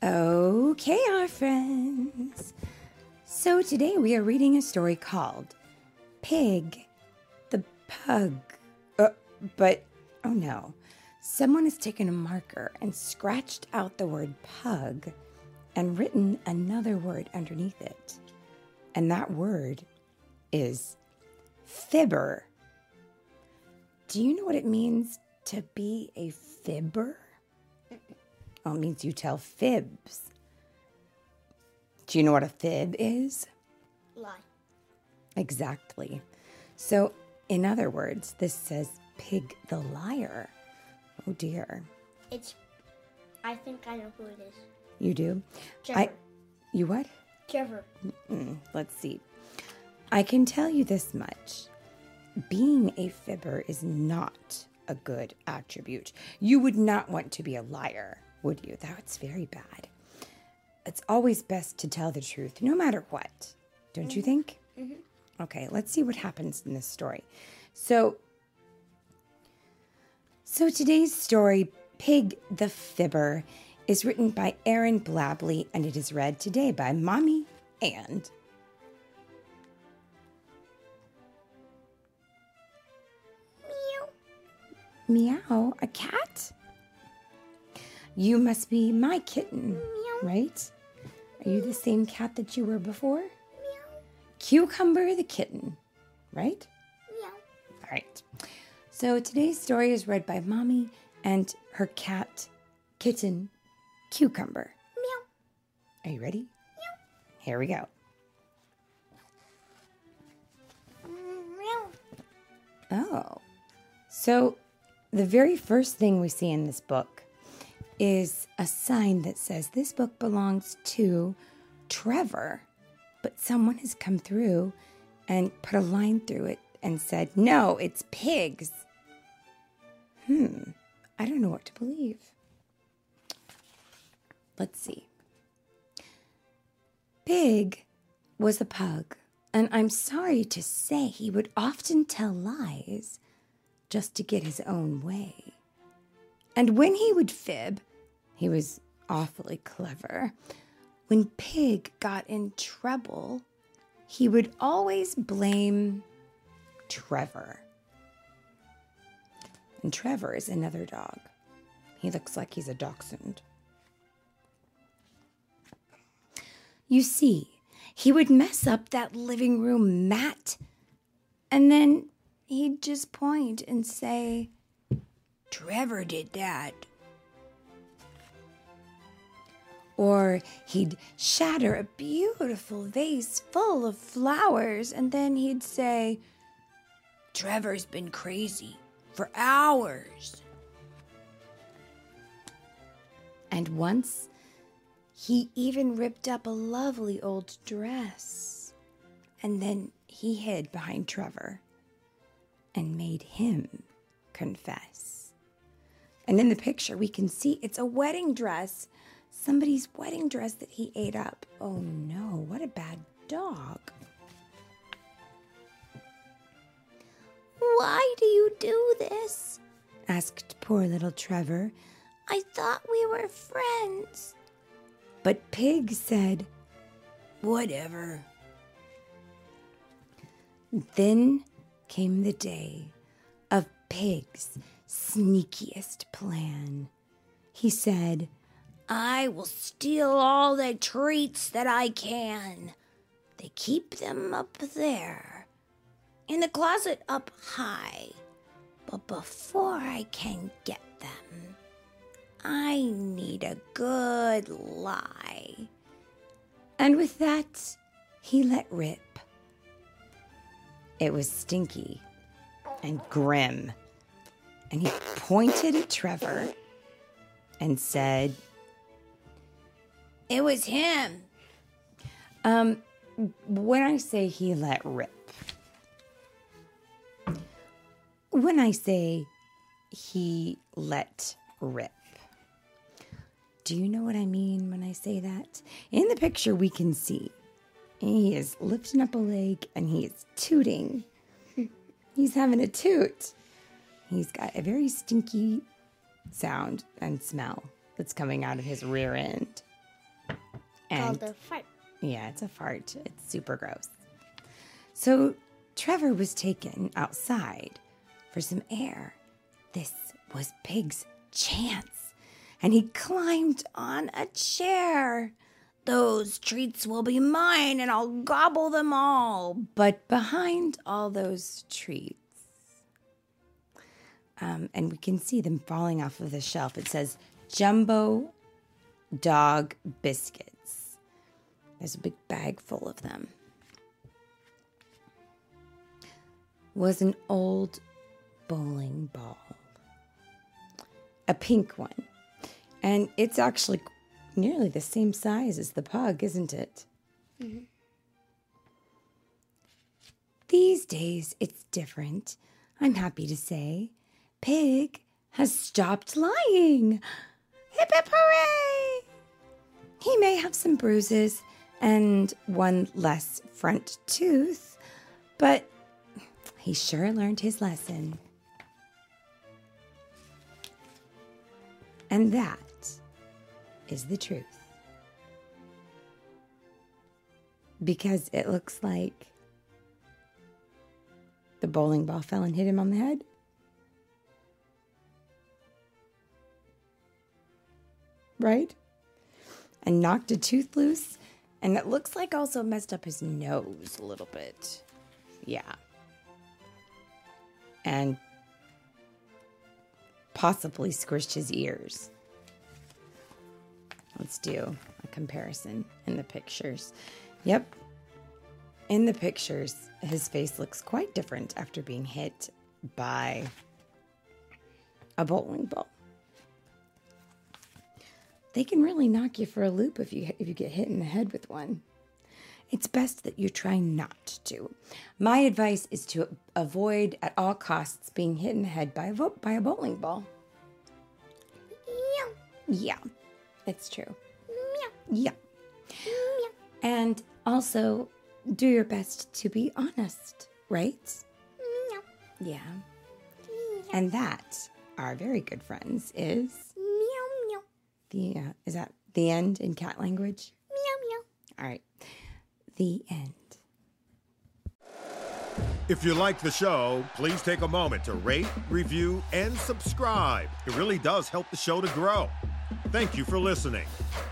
Okay, our friends. So today we are reading a story called Pig the Pug. But, oh no, someone has taken a marker and scratched out the word pug and written another word underneath it. And that word is fibber. Do you know what it means to be a fibber? Well, it means you tell fibs. Do you know what a fib is? Lie. Exactly. So, in other words, this says Pig the liar. Oh dear. I think I know who it is. You do? Trevor. You what? Trevor. Let's see. I can tell you this much. Being a fibber is not a good attribute. You would not want to be a liar, would you? That's very bad. It's always best to tell the truth, no matter what. Don't you think? Mm-hmm. Okay, let's see what happens in this story. So today's story, Pig the Fibber, is written by Aaron Blabley, and it is read today by Mommy and... Meow, a cat? You must be my kitten, right? Are you the same cat that you were before? Meow. Cucumber the kitten, right? Meow. All right. So today's story is read by Mommy and her cat, kitten, Cucumber. Meow. Are you ready? Meow. Here we go. Meow. Oh. So the very first thing we see in this book is a sign that says this book belongs to Trevor. But someone has come through and put a line through it and said, no, it's pigs. I don't know what to believe. Let's see. Pig was a pug, and I'm sorry to say he would often tell lies just to get his own way. And when he would fib, he was awfully clever. When Pig got in trouble, he would always blame Trevor. And Trevor is another dog. He looks like he's a dachshund. You see, he would mess up that living room mat, and then he'd just point and say, Trevor did that. Or he'd shatter a beautiful vase full of flowers, and then he'd say, Trevor's been crazy for hours. And once, he even ripped up a lovely old dress, and then he hid behind Trevor and made him confess. And in the picture, we can see it's a wedding dress. Somebody's wedding dress that he ate up. Oh no, what a bad dog. Why do you do this? Asked poor little Trevor. I thought we were friends. But Pig said, whatever. Then came the day of Pig's sneakiest plan. He said, I will steal all the treats that I can. They keep them up there, in the closet up high. But before I can get them, I need a good lie. And with that, he let rip. It was stinky and grim. And he pointed at Trevor and said, it was him. When I say he let rip, when I say he let rip, do you know what I mean when I say that? In the picture, we can see he is lifting up a leg and he is tooting. He's having a toot. He's got a very stinky sound and smell that's coming out of his rear end. called a fart. Yeah, it's a fart. It's super gross. So Trevor was taken outside for some air. This was Pig's chance, and he climbed on a chair. Those treats will be mine, and I'll gobble them all. But behind all those treats, and we can see them falling off of the shelf, it says Jumbo Dog Biscuits. There's a big bag full of them. Was an old bowling ball. A pink one. And it's actually nearly the same size as the pug, isn't it? Mm-hmm. These days, it's different. I'm happy to say. Pig has stopped lying. Hip hip hooray! He may have some bruises and one less front tooth, but he sure learned his lesson. And that is the truth. Because it looks like the bowling ball fell and hit him on the head. Right? And knocked a tooth loose. And it looks like also messed up his nose a little bit. Yeah. And possibly squished his ears. Let's do a comparison in the pictures. Yep. In the pictures, his face looks quite different after being hit by a bowling ball. They can really knock you for a loop if you get hit in the head with one. It's best that you try not to. My advice is to avoid at all costs being hit in the head by a bowling ball. Yeah, it's true. Yeah. And also, do your best to be honest, right? Yeah. And that, our very good friends, is is that the end in cat language? Meow meow. All right. The end. If you like the show, please take a moment to rate, review, and subscribe. It really does help the show to grow. Thank you for listening.